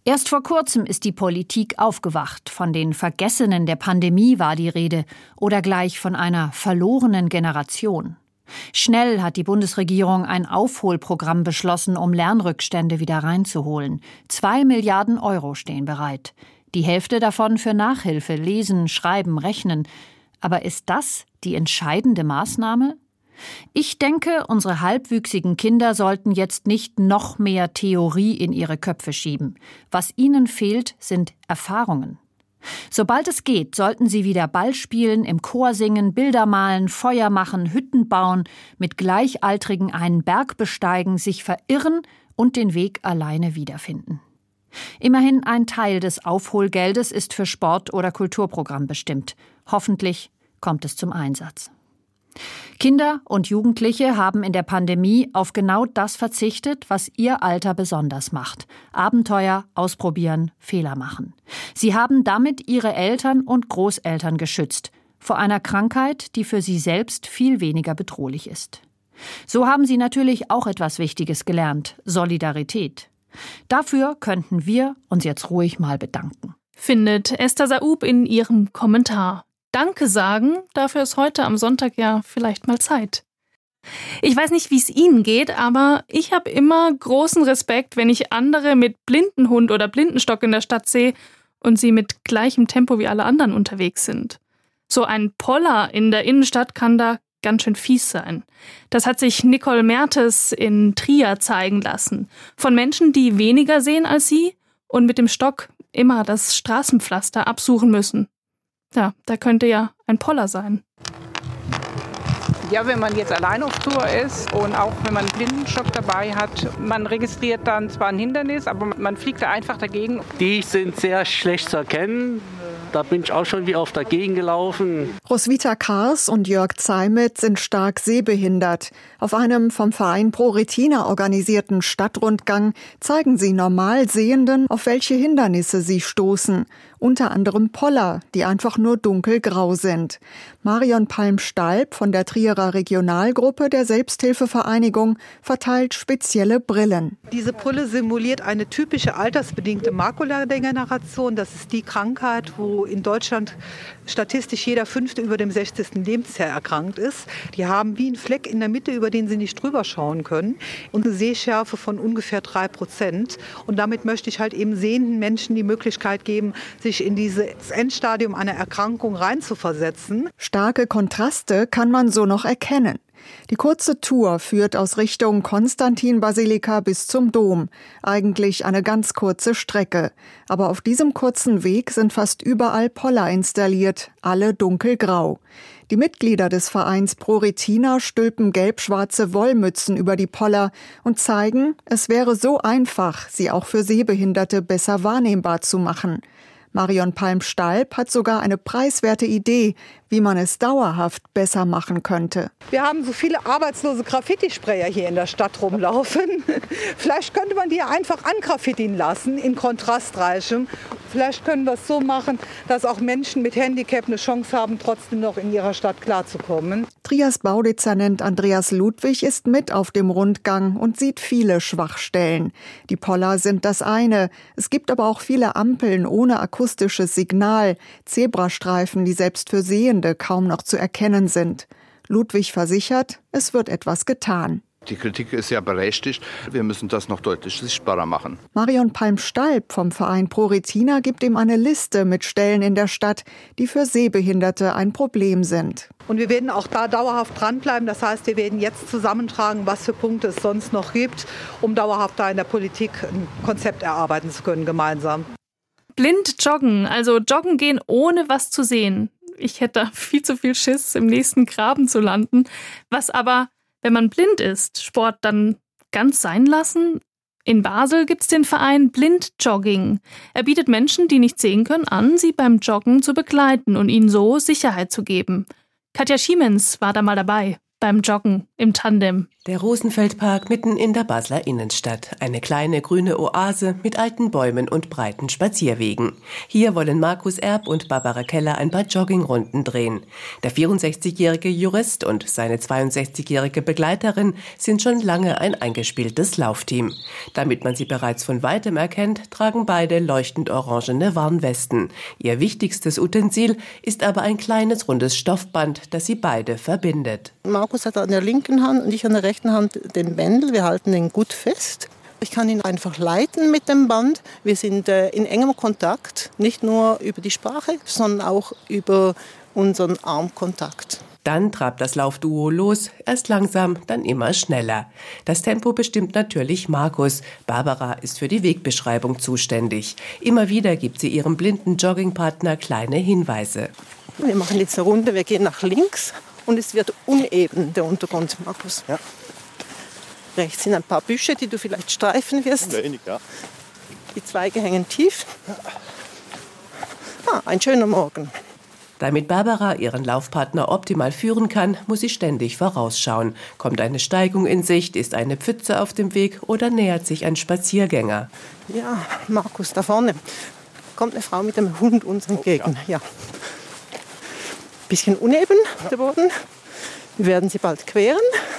Erst vor kurzem ist die Politik aufgewacht. Von den Vergessenen der Pandemie war die Rede oder gleich von einer verlorenen Generation. Schnell hat die Bundesregierung ein Aufholprogramm beschlossen, um Lernrückstände wieder reinzuholen. Zwei Milliarden Euro stehen bereit. Die Hälfte davon für Nachhilfe, Lesen, Schreiben, Rechnen. Aber ist das die entscheidende Maßnahme? Ich denke, unsere halbwüchsigen Kinder sollten jetzt nicht noch mehr Theorie in ihre Köpfe schieben. Was ihnen fehlt, sind Erfahrungen. Sobald es geht, sollten sie wieder Ball spielen, im Chor singen, Bilder malen, Feuer machen, Hütten bauen, mit Gleichaltrigen einen Berg besteigen, sich verirren und den Weg alleine wiederfinden. Immerhin ein Teil des Aufholgeldes ist für Sport- oder Kulturprogramm bestimmt. Hoffentlich kommt es zum Einsatz. Kinder und Jugendliche haben in der Pandemie auf genau das verzichtet, was ihr Alter besonders macht. Abenteuer, ausprobieren, Fehler machen. Sie haben damit ihre Eltern und Großeltern geschützt vor einer Krankheit, die für sie selbst viel weniger bedrohlich ist. So haben sie natürlich auch etwas Wichtiges gelernt: Solidarität. Dafür könnten wir uns jetzt ruhig mal bedanken. Findet Esther Saub in ihrem Kommentar. Danke sagen, dafür ist heute am Sonntag ja vielleicht mal Zeit. Ich weiß nicht, wie es Ihnen geht, aber ich habe immer großen Respekt, wenn ich andere mit Blindenhund oder Blindenstock in der Stadt sehe und sie mit gleichem Tempo wie alle anderen unterwegs sind. So ein Poller in der Innenstadt kann da ganz schön fies sein. Das hat sich Nicole Mertes in Trier zeigen lassen. Von Menschen, die weniger sehen als sie und mit dem Stock immer das Straßenpflaster absuchen müssen. Ja, da könnte ja ein Poller sein. Ja, wenn man jetzt allein auf Tour ist und auch wenn man einen Blindenstock dabei hat, man registriert dann zwar ein Hindernis, aber man fliegt da einfach dagegen. Die sind sehr schlecht zu erkennen. Da bin ich auch schon wie oft dagegen gelaufen. Roswitha Kars und Jörg Zeimet sind stark sehbehindert. Auf einem vom Verein Pro Retina organisierten Stadtrundgang zeigen sie Normalsehenden, auf welche Hindernisse sie stoßen. Unter anderem Poller, die einfach nur dunkelgrau sind. Marion Palm-Stalb von der Trierer Regionalgruppe der Selbsthilfevereinigung verteilt spezielle Brillen. Diese Brille simuliert eine typische altersbedingte Makuladegeneration. Das ist die Krankheit, wo in Deutschland statistisch jeder Fünfte über dem sechzigsten Lebensjahr erkrankt ist. Die haben wie einen Fleck in der Mitte, über den sie nicht drüber schauen können. Und eine Sehschärfe von ungefähr drei Prozent. Und damit möchte ich halt eben sehenden Menschen die Möglichkeit geben, sich in dieses Endstadium einer Erkrankung reinzuversetzen. Starke Kontraste kann man so noch erkennen. Die kurze Tour führt aus Richtung Konstantinbasilika bis zum Dom. Eigentlich eine ganz kurze Strecke. Aber auf diesem kurzen Weg sind fast überall Poller installiert, alle dunkelgrau. Die Mitglieder des Vereins Pro Retina stülpen gelb-schwarze Wollmützen über die Poller und zeigen, es wäre so einfach, sie auch für Sehbehinderte besser wahrnehmbar zu machen. Marion Palm-Stalb hat sogar eine preiswerte Idee, wie man es dauerhaft besser machen könnte. Wir haben so viele arbeitslose Graffiti-Sprayer hier in der Stadt rumlaufen. Vielleicht könnte man die einfach angraffitieren lassen, in kontrastreichem. Vielleicht können wir es so machen, dass auch Menschen mit Handicap eine Chance haben, trotzdem noch in ihrer Stadt klarzukommen. Triers Baudezernent Andreas Ludwig ist mit auf dem Rundgang und sieht viele Schwachstellen. Die Poller sind das eine. Es gibt aber auch viele Ampeln ohne akustisches Signal, Zebrastreifen, die selbst für Sehende kaum noch zu erkennen sind. Ludwig versichert, es wird etwas getan. Die Kritik ist ja berechtigt. Wir müssen das noch deutlich sichtbarer machen. Marion Palm-Stalb vom Verein Pro Retina gibt ihm eine Liste mit Stellen in der Stadt, die für Sehbehinderte ein Problem sind. Und wir werden auch da dauerhaft dranbleiben. Das heißt, wir werden jetzt zusammentragen, was für Punkte es sonst noch gibt, um dauerhaft da in der Politik ein Konzept erarbeiten zu können, gemeinsam. Blind joggen, also joggen gehen, ohne was zu sehen. Ich hätte da viel zu viel Schiss, im nächsten Graben zu landen. Was aber, wenn man blind ist, Sport dann ganz sein lassen? In Basel gibt's den Verein Blindjogging. Er bietet Menschen, die nicht sehen können, an, sie beim Joggen zu begleiten und ihnen so Sicherheit zu geben. Katja Schiemens war da mal dabei. beim Joggen im Tandem. Der Rosenfeldpark mitten in der Basler Innenstadt. Eine kleine grüne Oase mit alten Bäumen und breiten Spazierwegen. Hier wollen Markus Erb und Barbara Keller ein paar Joggingrunden drehen. Der vierundsechzigjährige Jurist und seine zweiundsechzigjährige Begleiterin sind schon lange ein eingespieltes Laufteam. Damit man sie bereits von weitem erkennt, tragen beide leuchtend orangene Warnwesten. Ihr wichtigstes Utensil ist aber ein kleines rundes Stoffband, das sie beide verbindet. Markus hat an der linken Hand und ich an der rechten Hand den Bändel. Wir halten den gut fest. Ich kann ihn einfach leiten mit dem Band. Wir sind äh, in engem Kontakt, nicht nur über die Sprache, sondern auch über unseren Armkontakt. Dann trabt das Laufduo los, erst langsam, dann immer schneller. Das Tempo bestimmt natürlich Markus. Barbara ist für die Wegbeschreibung zuständig. Immer wieder gibt sie ihrem blinden Joggingpartner kleine Hinweise. Wir machen jetzt eine Runde, wir gehen nach links und es wird uneben, der Untergrund, Markus. Ja. Rechts sind ein paar Büsche, die du vielleicht streifen wirst. Wenig, ja. Die Zweige hängen tief. Ah, ein schöner Morgen. Damit Barbara ihren Laufpartner optimal führen kann, muss sie ständig vorausschauen. Kommt eine Steigung in Sicht, ist eine Pfütze auf dem Weg oder nähert sich ein Spaziergänger? Ja, Markus, da vorne kommt eine Frau mit einem Hund uns entgegen. Ja. Bisschen uneben, der Boden. Wir werden sie bald queren.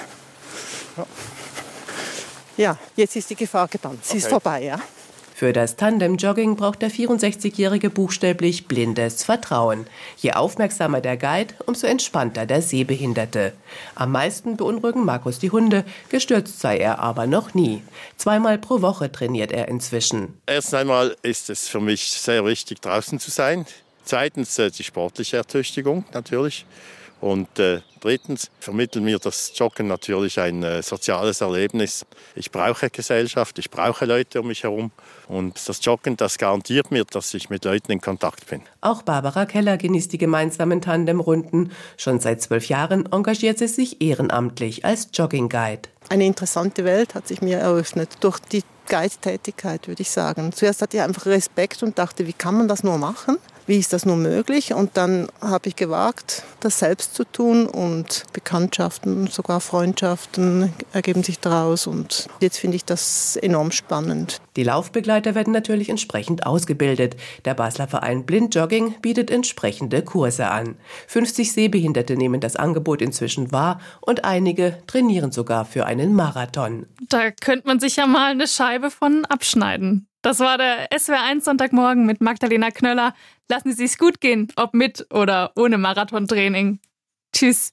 Ja, jetzt ist die Gefahr gebannt. Sie okay. ist vorbei, ja. Für das Tandem-Jogging braucht der vierundsechzigjährige buchstäblich blindes Vertrauen. Je aufmerksamer der Guide, umso entspannter der Sehbehinderte. Am meisten beunruhigen Markus die Hunde, gestürzt sei er aber noch nie. Zweimal pro Woche trainiert er inzwischen. Erst einmal ist es für mich sehr wichtig, draußen zu sein. Zweitens äh, die sportliche Ertüchtigung natürlich. Und äh, drittens vermittelt mir das Joggen natürlich ein äh, soziales Erlebnis. Ich brauche Gesellschaft, ich brauche Leute um mich herum. Und das Joggen, das garantiert mir, dass ich mit Leuten in Kontakt bin. Auch Barbara Keller genießt die gemeinsamen Tandemrunden. Schon seit zwölf Jahren engagiert sie sich ehrenamtlich als Jogging-Guide. Eine interessante Welt hat sich mir eröffnet durch die Guide-Tätigkeit, würde ich sagen. Zuerst hatte ich einfach Respekt und dachte, wie kann man das nur machen? Wie ist das nur möglich? Und dann habe ich gewagt, das selbst zu tun und Bekanntschaften, sogar Freundschaften ergeben sich daraus und jetzt finde ich das enorm spannend. Die Laufbegleiter werden natürlich entsprechend ausgebildet. Der Basler Verein Blindjogging bietet entsprechende Kurse an. fünfzig Sehbehinderte nehmen das Angebot inzwischen wahr und einige trainieren sogar für einen Marathon. Da könnte man sich ja mal eine Scheibe von abschneiden. Das war der S W R eins Sonntagmorgen mit Magdalena Knöller. Lassen Sie es sich's gut gehen, ob mit oder ohne Marathontraining. Tschüss.